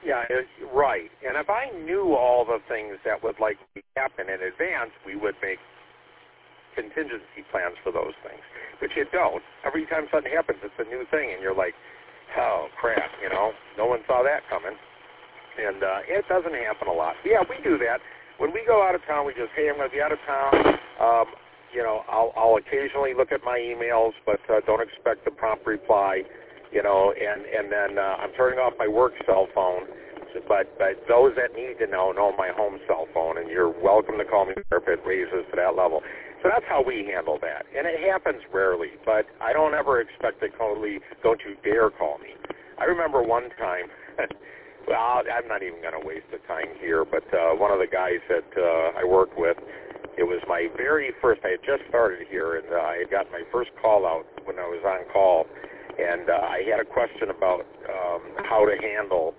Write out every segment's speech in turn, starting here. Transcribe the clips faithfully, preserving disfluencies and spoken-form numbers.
Yeah, it, right. And if I knew all the things that would likely happen in advance, we would make contingency plans for those things. But you don't. Every time something happens, it's a new thing, and you're like, oh, crap, you know, no one saw that coming. And uh, it doesn't happen a lot. Yeah, we do that. When we go out of town, we just, hey, I'm going to be out of town. Um, you know, I'll, I'll occasionally look at my emails, but uh, don't expect a prompt reply. You know, and, and then uh, I'm turning off my work cell phone. But, but those that need to know know my home cell phone, and you're welcome to call me if it raises to that level. So that's how we handle that. And it happens rarely, but I don't ever expect to call me, don't you dare call me. I remember one time, well, I'm not even going to waste the time here, but uh, one of the guys that uh, I worked with, it was my very first, I had just started here, and uh, I had got my first call out when I was on call, and uh, I had a question about um, how to handle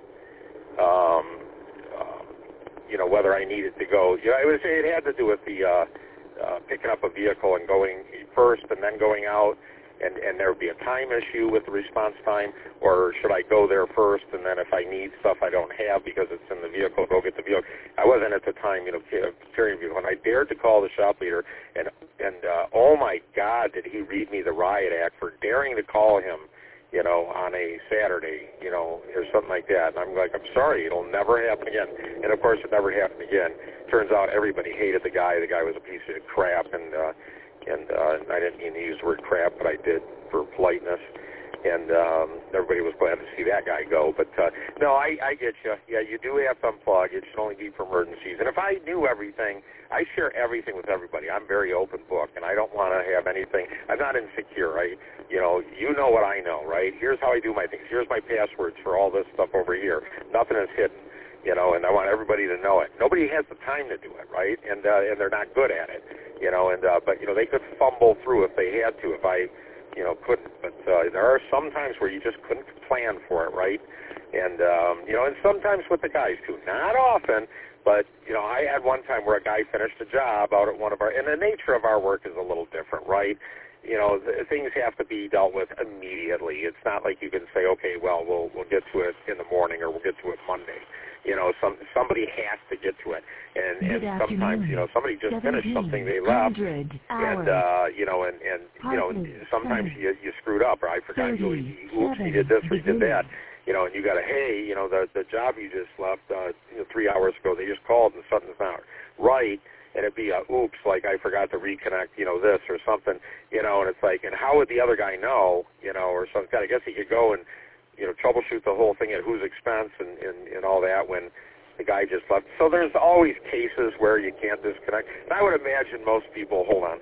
Um, uh, you know, whether I needed to go. You know, I would say it had to do with the uh, uh, picking up a vehicle and going first and then going out, and, and there would be a time issue with the response time, or should I go there first, and then if I need stuff I don't have because it's in the vehicle, go get the vehicle. I wasn't at the time, you know, carrying a vehicle, and I dared to call the shop leader, and, and uh, oh my God, did he read me the riot act for daring to call him, you know, on a Saturday, you know, or something like that. And I'm like, I'm sorry, it'll never happen again. And, of course, it never happened again. Turns out everybody hated the guy. The guy was a piece of crap, and uh, and uh, I didn't mean to use the word crap, but I did for politeness. And um, everybody was glad to see that guy go. But, uh, no, I, I get you. Yeah, you do have to unplug. It should only be for emergencies. And if I knew everything, I share everything with everybody. I'm very open book, and I don't want to have anything. I'm not insecure. I, you know, you know what I know, right? Here's how I do my things. Here's my passwords for all this stuff over here. Nothing is hidden, you know, and I want everybody to know it. Nobody has the time to do it, right? And uh, and they're not good at it, you know. And uh, but you know, they could fumble through if they had to. If I, you know, couldn't. But uh, there are some times where you just couldn't plan for it, right? And um, you know, and sometimes with the guys too. Not often. But, you know, I had one time where a guy finished a job out at one of our, and the nature of our work is a little different, right? You know, the, things have to be dealt with immediately. It's not like you can say, okay, well, we'll we'll get to it in the morning or we'll get to it Monday. You know, some somebody has to get to it. And, and sometimes, you know, somebody just finished something they left, and, uh, you know, and, and you know, sometimes you, you screwed up, or I forgot, you, oops, he did this or he did that. You know, and you got to, hey, you know, the the job you just left uh, you know, three hours ago, they just called and something's not right, and it'd be a oops, like I forgot to reconnect, you know, this or something, you know, and it's like, and how would the other guy know, you know, or something? I guess he could go and, you know, troubleshoot the whole thing at whose expense and, and, and all that when the guy just left. So there's always cases where you can't disconnect. And I would imagine most people, hold on.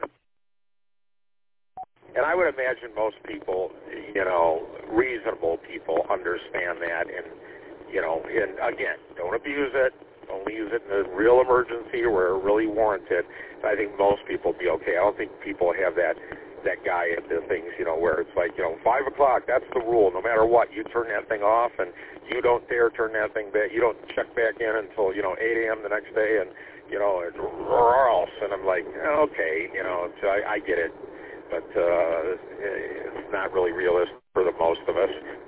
And I would imagine most people, you know, reasonable people understand that. And, you know, and again, don't abuse it. Only use it in a real emergency or where it really warranted. I think most people will be okay. I don't think people have that that guy into things, you know, where it's like, you know, five o'clock, that's the rule. No matter what, you turn that thing off, and you don't dare turn that thing back. You don't check back in until, you know, eight a.m. the next day, and, you know, or else. And I'm like, okay, you know, so I, I get it. But uh, it's not really realistic for the most of us.